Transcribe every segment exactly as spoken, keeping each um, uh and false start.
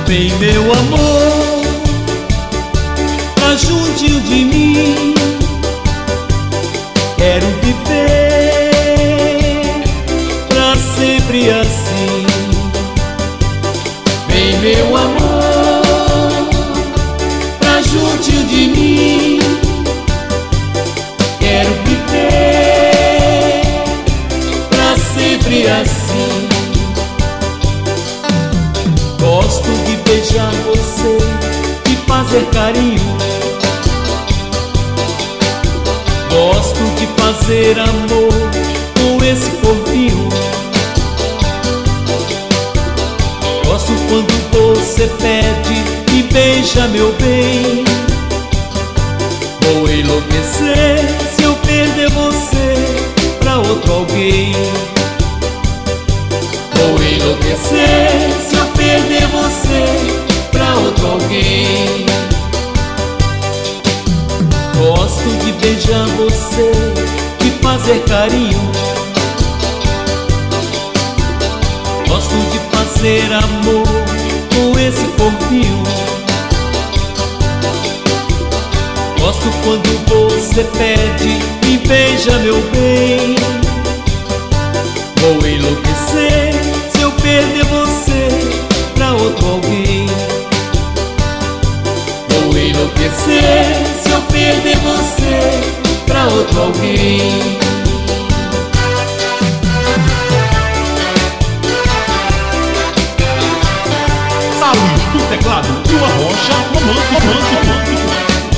Vem, meu amor, pra juntinho de mim. Quero viver pra sempre assim. Vem, meu amor, pra juntinho de mim. Quero viver pra sempre assim. Gosto de beijar você, de fazer carinho. Gosto de fazer amor com esse corpinho. Gosto quando você pede e beija, meu bem. Vou enlouquecer se eu perder você pra outro alguém. Vou enlouquecer se eu perder você pra outro alguém. Gosto de beijar você, de fazer carinho. Gosto de fazer amor com esse corpinho. Gosto quando você pede e beija, meu bem. Vou enlouquecer se eu perder você pra outro alguém. Vou enlouquecer se eu perder você pra outro alguém. Saúde do teclado e uma rocha romântico, romântico, romântico.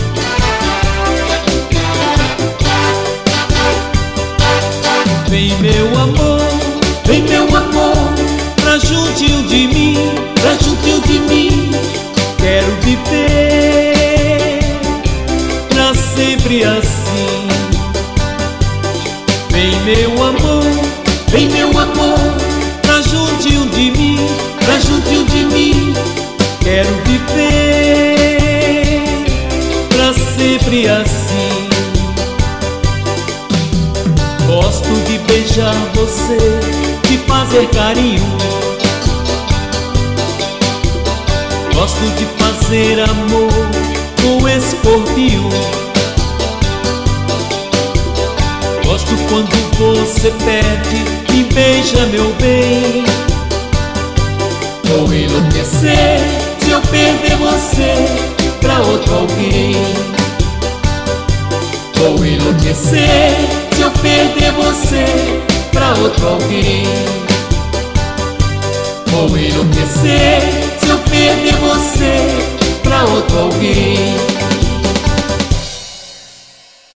Vem, meu amor, vem, meu amor, pra juntinho de mim, pra juntinho de mim. Quero viver pra sempre assim. Vem, meu amor, vem, meu amor, pra juntinho de mim, pra juntinho de mim. Quero viver pra sempre assim. Gosto de beijar você, de fazer carinho. Gosto de fazer amor com esse corpinho. Gosto quando você pede e beija, meu bem. Vou enlouquecer se eu perder você pra outro alguém. Vou enlouquecer se eu perder você pra outro alguém. Vou enlouquecer se eu perder você pra outro alguém.